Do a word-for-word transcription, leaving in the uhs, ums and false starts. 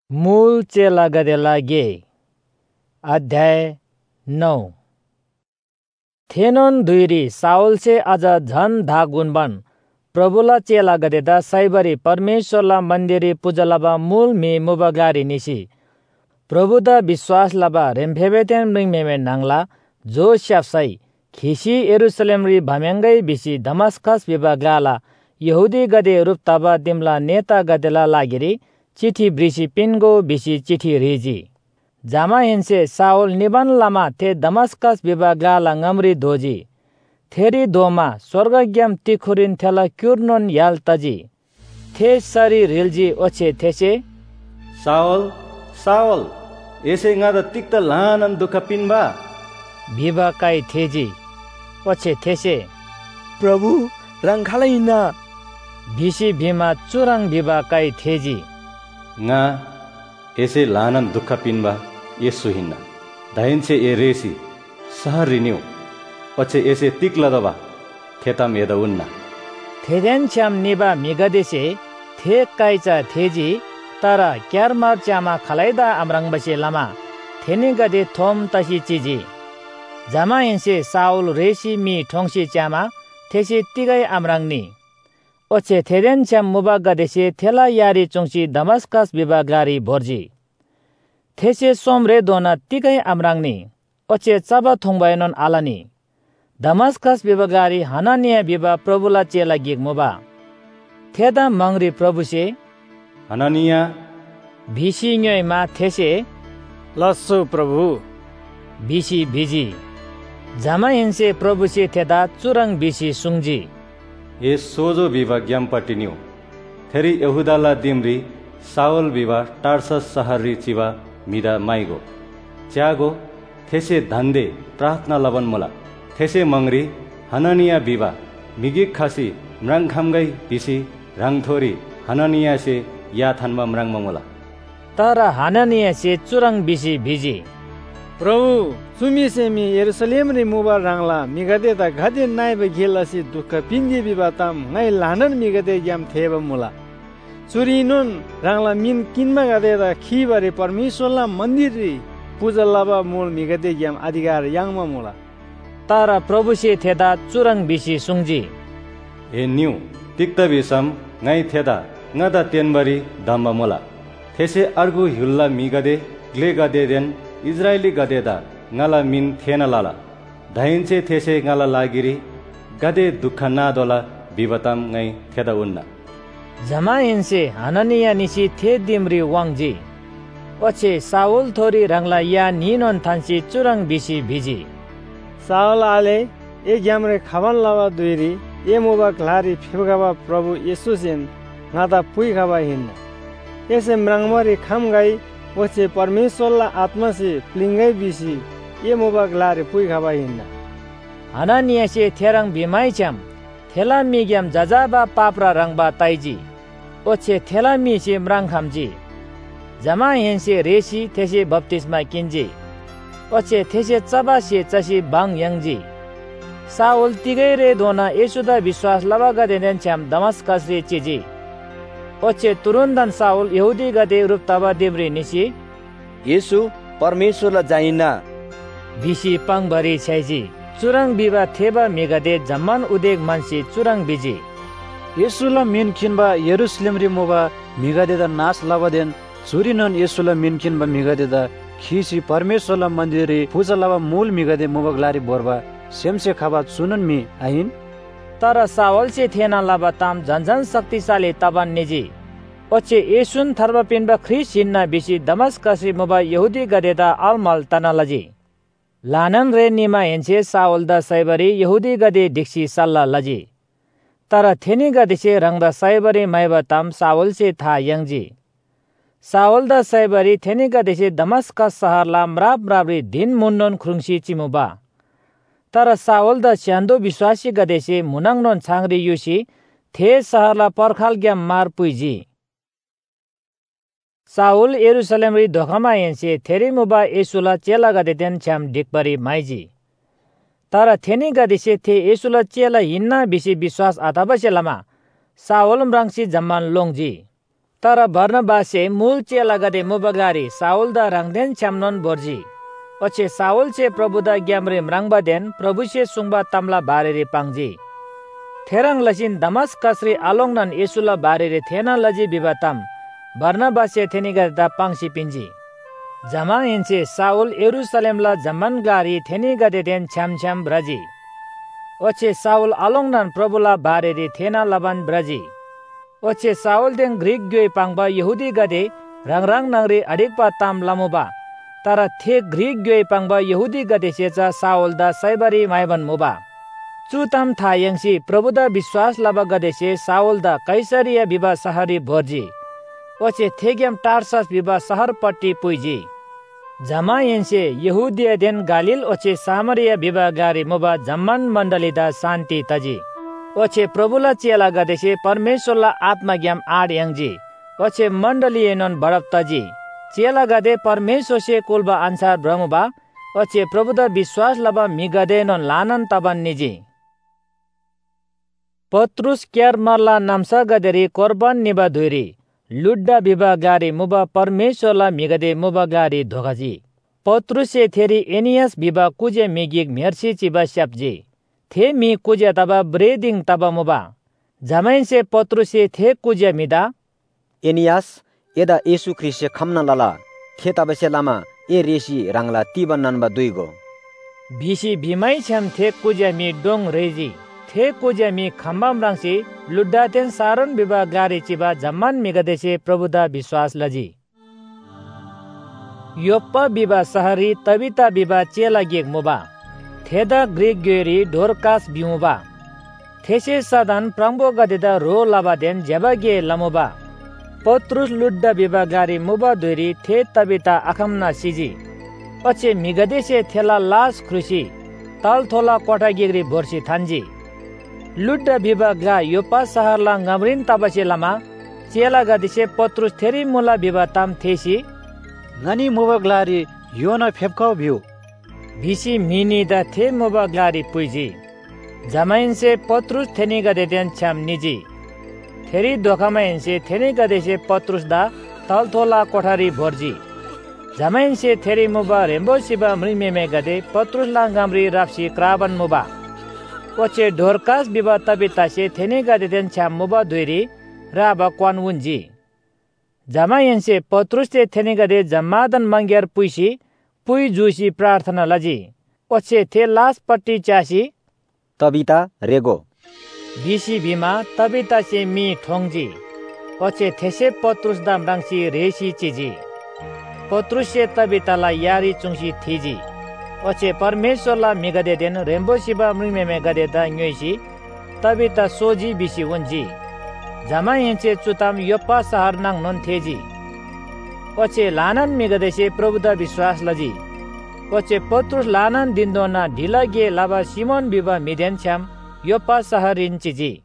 मूल चेला गदेला गे अध्याय नौ। थेनोन दुईरी साउल से अझ झन धा गुणबन प्रभुला चेला गदेदा साइबरी परमेश्वरला मन्दिरी पूजलबा मूल मी मुबगारी निसी प्रभुदा विश्वास लबा रेम्फेबेतेन रिंगमेमे नांगला जो श्याफसाई खिसी यरूशलेम री भमेंगई बिसी दमस्कस विभाग गाला यहूदी गदे रूप तबा दिमला नेता गदेला लागिरी चिठी ब्रिसी पिन्गो बिसी चिठी रिजी जामा हिंसे साउल निबन लमा थे दमस्कस विभाग गाला ngमरी धोजी थेरी दोमा स्वर्गज्ञम तिखुरिन थेला क्युर्नोन याल तजी थे सरी रिलजी ओछे थेसे साउल साउल एसे ngada tikta lanan दुख पिनबा भिबा काई थेजी ओछे थेसे प्रभु रंखालैना भिसी भीमा चुरंग भिबा काई थेजी nga ese lanan dukha pinba yesu hinna dainche e resi sahar renew oche ese tikla daba thetam eda unna थेदेन च्याम निबा मिगदेसे थे काइचा थेजी तारा क्यारमार च्यामा खलाइदा अमरंग बसे लमा थेनी गदे थोम तसी चिजी जामा हिंसे साउल रेसी मी ठोंसी च्यामा थेसी तिगै अमरंगनी ओछे थेदेन च्याम मुबा गदेसे थेला यारी चुंसी दमस्कस विभागारी भोर्जी थेसे सोमरे दोना तिगै अमरंगनी ओछे चबा थोंबायनन आलानी दमस्कस विभागारी हनानिया विभा प्रभुला चेला गिग मुबा थेदा मंगरी प्रभुसे हनानिया भिसी न्योयमा थेसे लस्सो प्रभु बिसी भिजी जामा हिंसे प्रभुसे थेदा चुरंग बिसी सुंगजी ए सोजो विभाग्यम पटिन्यू थेरी यहुदाला दिमरी साउल विवा टार्सस सहरी चिवा मिदा माइगो च्यागो थेसे धन्दे प्रार्थना लबन मोला थेसे मंगरी हनानिया विवा मिगिक खासी म्रंग खामगई बिसी रंगथोरी हनानिया से या थानमा म्रंग मंगोला तारा हनानिया से चुरंग बिसी भिजी प्रभु सुमी सेमी यरूशलेम रे मुबा रंगला मिगदे ता गदे नाइबे गेलसी दुख पिंजी बिबाताम ngai लानन मिगदे ग्याम थेब मुला चुरिनुन रंगला मिन किनमा गदे ता खिबारे परमेश्वरला मन्दिर रे पूजलबा मूल मिगदे ग्याम अधिकार यांगमा मुला तारा प्रभु से थेदा चुरंग बिसी सुंगजी ए न्यू तिक्ता बिसम ngai थेदा ngada तेनबरी दम्बा मुला थेसे अर्गु हुल्ला मिगदे ग्ले गदे देन इजरायली गदेदा ngala min thena lala dainche these ngala lagiri gade dukha na dola bibatam ngai theda unna जमा हिंसे हननिया निसी थे दिमरी वांगजी ओछे साउल थोरी रंगला या नीनोन थांसी चुरंग बिसी भिजी साउल आले ए ग्यामरे खबन लवा दुइरी ए मोबा क्लारी फेबगाबा प्रभु येसुसिन ngada पुई खाबा हिन एसे म्रंगमरी खम गई ओछे परमेश्वरला आत्मा से प्लिंगै बिसी ये मोबाग लारे पुई खाबा हिन्ना हनानिया से थेरंग बिमाई च्याम थेला मिग्याम जजाबा पापरा रंगबा ताइजी ओछे थेला मी से म्रंग खामजी जमा हिंसे रेसी थेसे बप्तिस्मा किन्जी ओछे थेसे चबा से चसी बांग यंगजी साउल तिगै रे दोना येसुदा विश्वास लबा गदेन च्याम दमस्कस रे चिजी ओछे तुरुन्दन साउल यहुदी गदे रूप तबा देब्री निसी येसु परमेश्वरला जाइना बिसी पंग भरी छैजी चुरंग बिबा थेबा मेगदे जम्मान उदेग मानसी चुरंग बिजी येसुला मिन किनबा यरूशलेम रि मोबा मिगदेदा नाश लबदेन चुरिनन येसुला मिन किनबा मिगदेदा खिसी परमेश्वरला मन्दिर रि पूजा लबा मूल मिगदे मोबगलारी बोरबा सेमसे खाबा चुनन मी आइन तर सावल से थेना लबा ताम झनझन शक्तिशाली तबन निजी ओछे येसुन थर्बा पिनबा ख्रिस हिन्ना बिसी दमस्कसी मोबा यहुदी गदेदा अलमल तनालजी लानन रे निमा हेन्से साउल द साइबरी यहुदी गदे डिक्सी सल्ला लजी तर थेनी गदे से रंग द साइबरी माइबा ताम साउल से था यंगजी साउल द साइबरी थेनी गदे से दमस्कस शहर ला म्राब म्राबरी दिन मुन्नोन खुरुंसी चिमुबा तर साउल द स्यान्दो विश्वासी गदे से मुनांगनोन छांगरी युसी थे शहर ला पर्खाल ग्याम मार पुइजी साउल यरूशलेम री धोखामा हेन्से थेरी मुबा येसुला चेला गदेतेन छ्याम डिकबरी माइजी तर थेनी गदेसे थे येसुला चेला हिन्ना बिसी विश्वास आताबसे लमा साउल म्रांगसी जम्मान लोंगजी तर बर्नबासे मूल चेला गदे मुबगलारी साउल दा रंगदेन छामनोन बोर्जी ओचे साउल चे प्रभु दा ग्यामरे मरंगबादेन प्रभु से सुंगबा तमला बारेरे पांगजी थेरंग लसिन दमस्कसरी आलोंगनन येसुला बारेरे थेना लजी बिबातम बर्नबासे थेनिगा दा पांगसी पिंजी जमा इनसे साउल यरूशलेमला जमन गारी थेनी गदे देन छाम छाम ब्रजी ओचे साउल आलोंगनन प्रभुला बारेरे थेना लबन ब्रजी ओचे साउल देन ग्रीक ग्योय पांगबा यहूदी गदे रंग रंग नंगरी अडिकपा ताम लमुबा तारा थे ग्रीक ग्योय पांगबा यहूदी गदे सेचा साउल दा सैबरी माइबन मुबा चुताम था यंगसी प्रभुदा विश्वास लबा गदे से साउल दा कैसरिया बिबा सहरी भोर्जी ओचे थेगेम टार्सस बिबा सहर पट्टी पुइजी जमा यंसे यहूदिया देन गालिल ओचे सामरिया बिबा गारी मुबा जम्मन मंडली दा शांति तजी ओचे प्रभुला चेला गदे से परमेश्वरला आत्मज्ञान आड यंगजी ओचे मंडली एनन बड़प तजी चेला गदे परमेश्वर से कुलबा अनुसार ब्रह्मबा ओचे प्रभुदा विश्वास लबा मिगदे नन लानन तबन निजी पत्रुस क्यार मरला नामसा गदेरी कोरबान निबा धुरी लुड्डा बिबा गारी मुबा परमेश्वरला मिगदे मुबा गारी धोगाजी पत्रुसे थेरी एनियस बिबा कुजे मिगिक मेर्सी चिबा श्यापजी थे मी कुजे तबा ब्रेदिंग तबा मुबा जमाइन से पत्रुसे थे कुजे मिदा एनियास एदा येशु ख्रिस्ट खमना लाला थे तबसे लामा ए रेसी रांगला तिबन ननबा दुइगो बिसी बिमाई छम थे कुजे मी डोंग रेजी थे कुजे मी खम्बाम रांगसी लुड्डातेन सारन बिबा गारी चिबा जम्मान मिगदेसे प्रभुदा विश्वास लजी योप्पा बिबा सहरी तबिता बिबा चेला गेक मुबा थेदा ग्रीक ग्योरी ढोरकास बिमुबा थेसे सदन प्रंबो गदेदा रो लाबादेन जेबागे लमुबा पत्रुस लुड्डा बिबा गारी मुबा दुरी थे तबिता अखमना सिजी पछि मिगदेसे थेला लास खुसी तल थोला कोठा गिग्री भोर्सी थान्जी लुड्डा बिबा गा योपा सहरला ngमरिन तबसे लमा चेला गदिसे पत्रुस थेरी मुला बिबा ताम थेसी ngani मुबगलारी योना फेपकाउ भ्यू बिसी मिनी दा थे मुबगलारी पुइजी जमाइन से पत्रुस थेनी गदे देन छाम निजी थेरी दोखामाइन से थेनी गदे से पत्रुस दा तल थोला कोठारी भोर्जी जमाइन से थेरी मुबा रेम्बो सिबा मृमेमे गदे पत्रुस ला ngमरी राप्सी क्राबन मुबा ओचे ढोरकास बिबा तबिता से थेनी गदे देन छाम मुबा दुरी राबा क्वान वुन्जी जमाइन से पत्रुस से थेनी गदे जम्मादन मंगेर पुइसी पुइ जुसी प्रार्थना लजी ओचे थे लास पट्टी चासी तबिता रेगो बिसी बिमा तबिता से मी ठोंगजी ओचे थेसे पत्रुस दाम रांगसी रेसी चिजी पत्रुस से तबिता ला यारी चुंगसी थीजी ओचे परमेश्वरला मिगदे देन रेम्बो सिबा मृमेमे गदे दा न्योइसी तबिता सोजी बिसी वंजी जमा यंचे चुताम योप्पा सहर नांग नन थेजी ओचे लानन मिगदेसे प्रभुदा विश्वास लजी ओचे पत्रुस लानन दिन्दोना ढिला गे लाबा सिमोन बिबा मिदेन छ्याम योप्पा सहरिन चिजी